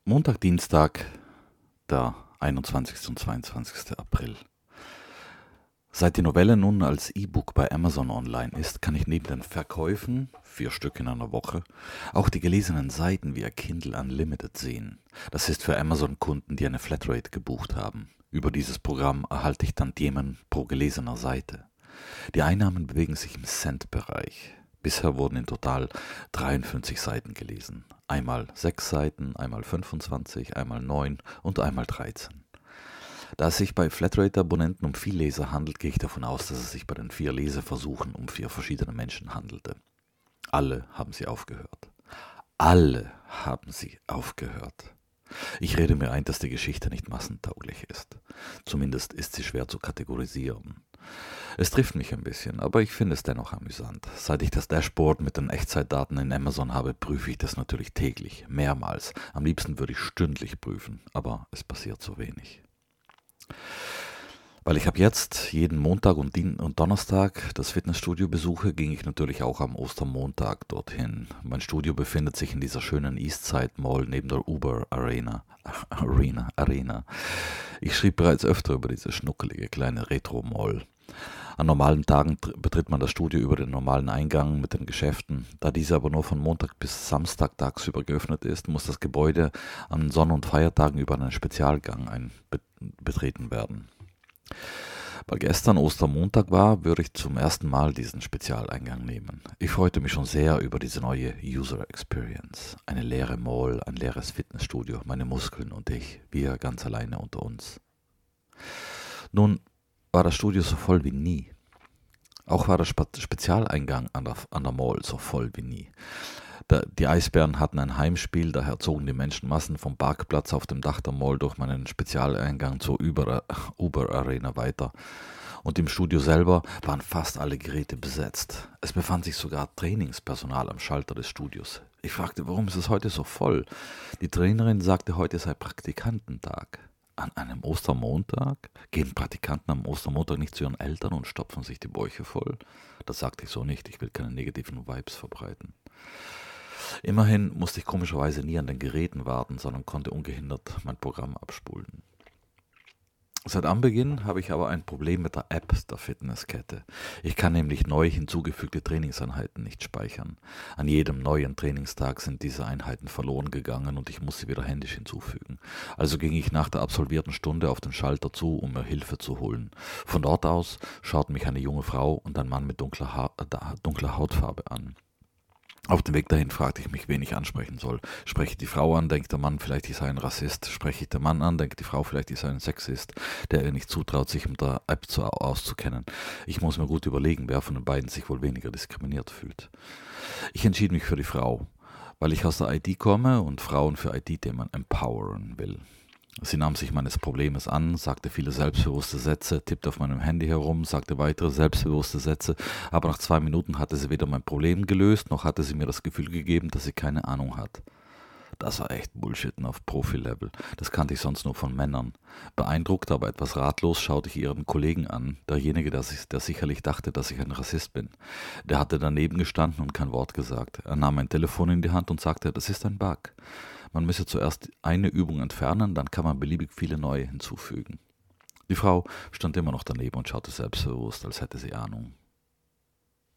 Montag, Dienstag, der 21. und 22. April. Seit die Novelle nun als E-Book bei Amazon online ist, kann ich neben den Verkäufen, 4 Stück in einer Woche, auch die gelesenen Seiten via Kindle Unlimited sehen. Das ist für Amazon-Kunden, die eine Flatrate gebucht haben. Über dieses Programm erhalte ich Tantiemen pro gelesener Seite. Die Einnahmen bewegen sich im Cent-Bereich. Bisher wurden in total 53 Seiten gelesen. Einmal 6 Seiten, einmal 25, einmal 9 und einmal 13. Da es sich bei Flatrate-Abonnenten um Vielleser handelt, gehe ich davon aus, dass es sich bei den 4 Leseversuchen um 4 verschiedene Menschen handelte. Alle haben sie aufgehört. Alle haben sie aufgehört. Ich rede mir ein, dass die Geschichte nicht massentauglich ist. Zumindest ist sie schwer zu kategorisieren. Es trifft mich ein bisschen, aber ich finde es dennoch amüsant. Seit ich das Dashboard mit den Echtzeitdaten in Amazon habe, prüfe ich das natürlich täglich, mehrmals. Am liebsten würde ich stündlich prüfen, aber es passiert so wenig. Weil ich ab jetzt jeden Montag und Donnerstag das Fitnessstudio besuche, ging ich natürlich auch am Ostermontag dorthin. Mein Studio befindet sich in dieser schönen Eastside Mall neben der Uber Arena. Ich schrieb bereits öfter über diese schnuckelige kleine Retro-Mall. An normalen Tagen betritt man das Studio über den normalen Eingang mit den Geschäften. Da diese aber nur von Montag bis Samstag tagsüber geöffnet ist, muss das Gebäude an Sonn- und Feiertagen über einen Spezialgang betreten werden. Weil gestern Ostermontag war, würde ich zum ersten Mal diesen Spezialeingang nehmen. Ich freute mich schon sehr über diese neue User Experience. Eine leere Mall, ein leeres Fitnessstudio, meine Muskeln und ich, wir ganz alleine unter uns. Nun war das Studio so voll wie nie. Auch war der Spezialeingang an der Mall so voll wie nie. Die Eisbären hatten ein Heimspiel, daher zogen die Menschenmassen vom Parkplatz auf dem Dach der Mall durch meinen Spezialeingang zur Uber Arena weiter. Und im Studio selber waren fast alle Geräte besetzt. Es befand sich sogar Trainingspersonal am Schalter des Studios. Ich fragte, warum ist es heute so voll? Die Trainerin sagte, heute sei Praktikantentag. An einem Ostermontag? Gehen Praktikanten am Ostermontag nicht zu ihren Eltern und stopfen sich die Bäuche voll? Das sagte ich so nicht, ich will keine negativen Vibes verbreiten. Immerhin musste ich komischerweise nie an den Geräten warten, sondern konnte ungehindert mein Programm abspulen. Seit Anbeginn habe ich aber ein Problem mit der App der Fitnesskette. Ich kann nämlich neu hinzugefügte Trainingseinheiten nicht speichern. An jedem neuen Trainingstag sind diese Einheiten verloren gegangen und ich muss sie wieder händisch hinzufügen. Also ging ich nach der absolvierten Stunde auf den Schalter zu, um mir Hilfe zu holen. Von dort aus schauten mich eine junge Frau und ein Mann mit dunkler Hautfarbe an. Auf dem Weg dahin fragte ich mich, wen ich ansprechen soll. Spreche ich die Frau an, denkt der Mann, vielleicht ich sei ein Rassist. Spreche ich den Mann an, denkt die Frau, vielleicht ich sei ein Sexist, der ihr nicht zutraut, sich mit der App auszukennen. Ich muss mir gut überlegen, wer von den beiden sich wohl weniger diskriminiert fühlt. Ich entschied mich für die Frau, weil ich aus der IT komme und Frauen für IT-Themen empowern will. Sie nahm sich meines Problems an, sagte viele selbstbewusste Sätze, tippte auf meinem Handy herum, sagte weitere selbstbewusste Sätze, aber nach 2 Minuten hatte sie weder mein Problem gelöst, noch hatte sie mir das Gefühl gegeben, dass sie keine Ahnung hat. Das war echt Bullshitten auf Profi-Level. Das kannte ich sonst nur von Männern. Beeindruckt, aber etwas ratlos schaute ich ihren Kollegen an, derjenige, der sicherlich dachte, dass ich ein Rassist bin. Der hatte daneben gestanden und kein Wort gesagt. Er nahm mein Telefon in die Hand und sagte, das ist ein Bug. Man müsse zuerst eine Übung entfernen, dann kann man beliebig viele neue hinzufügen. Die Frau stand immer noch daneben und schaute selbstbewusst, als hätte sie Ahnung.